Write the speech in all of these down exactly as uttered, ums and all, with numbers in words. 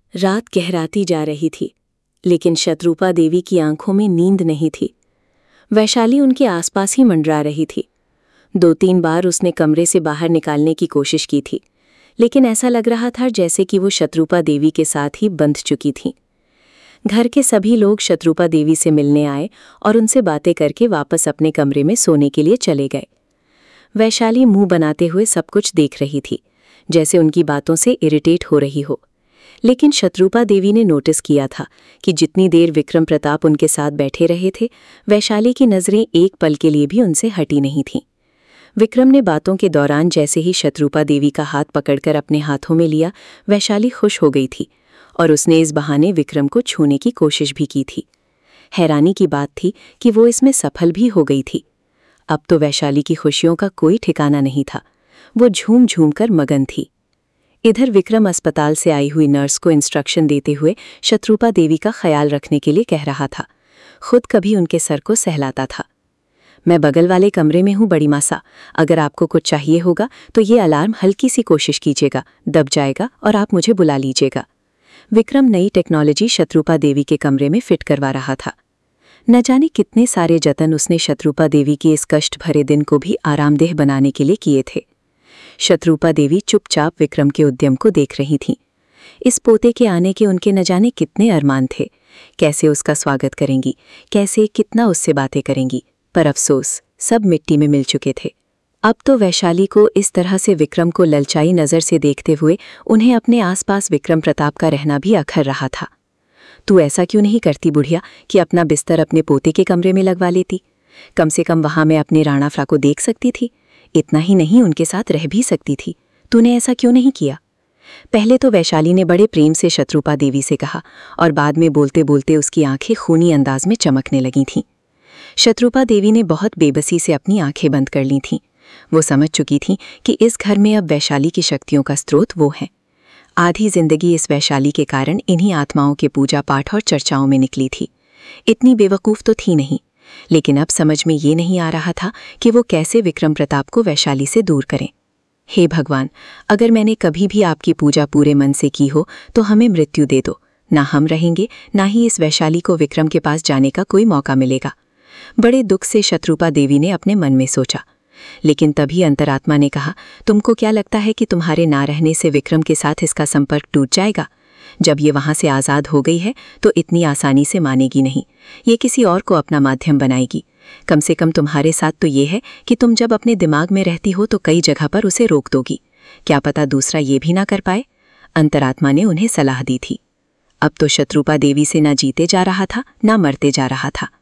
रात गहराती जा रही थी, लेकिन शत्रुपा देवी की आंखों में नींद नहीं थी। वैशाली उनके आसपास ही मंडरा रही थी। दो तीन बार उसने कमरे से बाहर निकालने की कोशिश की थी, लेकिन ऐसा लग रहा था जैसे कि वो शत्रुपा देवी के साथ ही बंध चुकी थी। घर के सभी लोग शत्रुपा देवी से मिलने आए और उनसे बातें करके वापस अपने कमरे में सोने के लिए चले गए। वैशाली मुंह बनाते हुए सब कुछ देख रही थी, जैसे उनकी बातों से इरिटेट हो रही हो। लेकिन शत्रुपा देवी ने नोटिस किया था कि जितनी देर विक्रम प्रताप उनके साथ बैठे रहे थे, वैशाली की नज़रें एक पल के लिए भी उनसे हटी नहीं थीं। विक्रम ने बातों के दौरान जैसे ही शत्रुपा देवी का हाथ पकड़कर अपने हाथों में लिया, वैशाली खुश हो गई थी और उसने इस बहाने विक्रम को छूने की कोशिश भी की थी। हैरानी की बात थी कि वो इसमें सफल भी हो गई थी। अब तो वैशाली की खुशियों का कोई ठिकाना नहीं था। वो झूम झूम कर मगन थी। इधर विक्रम अस्पताल से आई हुई नर्स को इंस्ट्रक्शन देते हुए शत्रुपा देवी का ख्याल रखने के लिए कह रहा था। खुद कभी उनके सर को सहलाता था। मैं बगल वाले कमरे में हूँ बड़ी मासा, अगर आपको कुछ चाहिए होगा तो ये अलार्म हल्की सी कोशिश कीजिएगा, दब जाएगा और आप मुझे बुला लीजिएगा। विक्रम नई टेक्नोलॉजी शत्रुपा देवी के कमरे में फिट करवा रहा था। न जाने कितने सारे जतन उसने शत्रुपा देवी के इस कष्ट भरे दिन को भी आरामदेह बनाने के लिए किए थे। शत्रुपा देवी चुपचाप विक्रम के उद्यम को देख रही थीं। इस पोते के आने के उनके न जाने कितने अरमान थे। कैसे उसका स्वागत करेंगी, कैसे कितना उससे बातें करेंगी, पर अफसोस सब मिट्टी में मिल चुके थे। अब तो वैशाली को इस तरह से विक्रम को ललचाई नज़र से देखते हुए उन्हें अपने आसपास विक्रम प्रताप का रहना भी अखर रहा था। तू ऐसा क्यों नहीं करती बुढ़िया कि अपना बिस्तर अपने पोते के कमरे में लगवा लेती? कम से कम वहां मैं अपने राणा फ्रा को देख सकती थी। इतना ही नहीं, उनके साथ रह भी सकती थी। तूने ऐसा क्यों नहीं किया? पहले तो वैशाली ने बड़े प्रेम से शत्रुपा देवी से कहा और बाद में बोलते बोलते उसकी आंखें खूनी अंदाज में चमकने लगी थीं। शत्रुपा देवी ने बहुत बेबसी से अपनी आंखें बंद कर ली थीं। वो समझ चुकी थीं कि इस घर में अब वैशाली की शक्तियों का स्रोत वो है। आधी जिंदगी इस वैशाली के कारण इन्हीं आत्माओं के पूजा पाठ और चर्चाओं में निकली थी। इतनी बेवकूफ़ तो थी नहीं, लेकिन अब समझ में ये नहीं आ रहा था कि वो कैसे विक्रम प्रताप को वैशाली से दूर करें। हे भगवान, अगर मैंने कभी भी आपकी पूजा पूरे मन से की हो तो हमें मृत्यु दे दो। ना हम रहेंगे, ना ही इस वैशाली को विक्रम के पास जाने का कोई मौका मिलेगा। बड़े दुख से शत्रुपा देवी ने अपने मन में सोचा। लेकिन तभी अंतरात्मा ने कहा, तुमको क्या लगता है कि तुम्हारे ना रहने से विक्रम के साथ इसका संपर्क टूट जाएगा? जब ये वहां से आज़ाद हो गई है तो इतनी आसानी से मानेगी नहीं। ये किसी और को अपना माध्यम बनाएगी। कम से कम तुम्हारे साथ तो ये है कि तुम जब अपने दिमाग में रहती हो तो कई जगह पर उसे रोक दोगी। क्या पता दूसरा ये भी ना कर पाए? अंतरात्मा ने उन्हें सलाह दी थी। अब तो शत्रुपा देवी से ना जीते जा रहा था, ना मरते जा रहा था।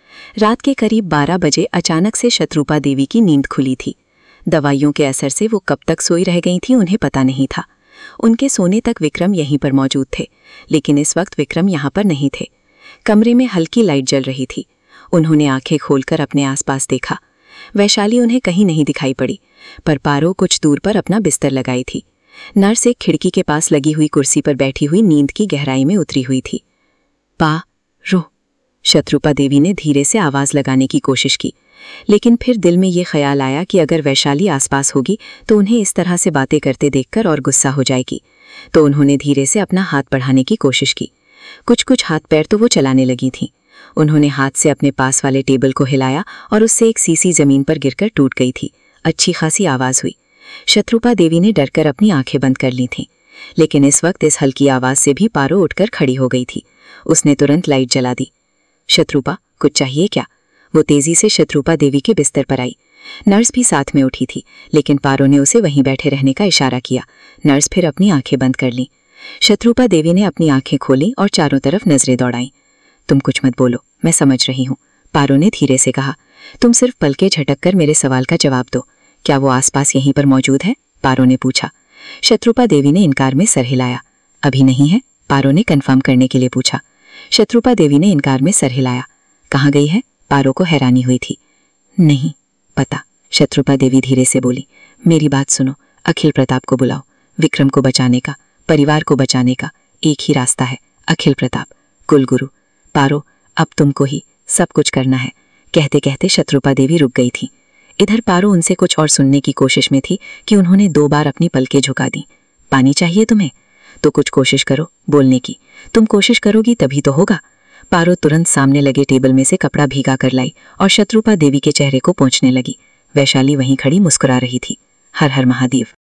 रात के करीब बारह बजे अचानक से शत्रुपा देवी की नींद खुली थी। दवाइयों के असर से वो कब तक सोई रह गई थी उन्हें पता नहीं था। उनके सोने तक विक्रम यहीं पर मौजूद थे, लेकिन इस वक्त विक्रम यहाँ पर नहीं थे। कमरे में हल्की लाइट जल रही थी। उन्होंने आंखें खोलकर अपने आसपास देखा। वैशाली उन्हें कहीं नहीं दिखाई पड़ी, पर पारो कुछ दूर पर अपना बिस्तर लगाई थी। नर्स एक खिड़की के पास लगी हुई कुर्सी पर बैठी हुई नींद की गहराई में उतरी हुई थी। पा रो, शत्रुपा देवी ने धीरे से आवाज लगाने की कोशिश की, लेकिन फिर दिल में ये ख्याल आया कि अगर वैशाली आसपास होगी तो उन्हें इस तरह से बातें करते देखकर और गुस्सा हो जाएगी। तो उन्होंने धीरे से अपना हाथ बढ़ाने की कोशिश की। कुछ कुछ हाथ पैर तो वो चलाने लगी थीं। उन्होंने हाथ से अपने पास वाले टेबल को हिलाया और उससे एक सीसी जमीन पर गिरकर टूट गई थी। अच्छी खासी आवाज हुई। शत्रुपा देवी ने डरकर अपनी आंखें बंद कर ली थीं, लेकिन इस वक्त इस हल्की आवाज से भी पारो उठकर खड़ी हो गई थी। उसने तुरंत लाइट जला दी। शत्रुपा, कुछ चाहिए क्या? वो तेजी से शत्रुपा देवी के बिस्तर पर आई। नर्स भी साथ में उठी थी, लेकिन पारो ने उसे वहीं बैठे रहने का इशारा किया। नर्स फिर अपनी आंखें बंद कर लीं। शत्रुपा देवी ने अपनी आंखें खोली और चारों तरफ नजरें दौड़ाईं। तुम कुछ मत बोलो, मैं समझ रही हूँ, पारो ने धीरे से कहा। तुम सिर्फ पलके झटक कर मेरे सवाल का जवाब दो। क्या वो आसपास यहीं पर मौजूद है? पारो ने पूछा। शत्रुपा देवी ने इनकार में सर हिलाया। अभी नहीं है? पारो ने कन्फर्म करने के लिए पूछा। शत्रुपा देवी ने इनकार में सर हिलाया। कहाँ गई है? पारो को हैरानी हुई थी। नहीं पता, शत्रुपा देवी धीरे से बोली। मेरी बात सुनो, अखिल प्रताप को बुलाओ। विक्रम को बचाने का, परिवार को बचाने का एक ही रास्ता है, अखिल प्रताप, कुलगुरु। पारो, अब तुमको ही सब कुछ करना है। कहते कहते शत्रुपा देवी रुक गई थी। इधर पारो उनसे कुछ और सुनने की कोशिश में थी कि उन्होंने दो बार अपनी पलकें झुका दी। पानी चाहिए तुम्हें? तो कुछ कोशिश करो बोलने की। तुम कोशिश करोगी तभी तो होगा। पारो तुरंत सामने लगे टेबल में से कपड़ा भीगा कर लाई और शत्रुपा देवी के चेहरे को पोंछने लगी। वैशाली वहीं खड़ी मुस्कुरा रही थी। हर हर महादेव।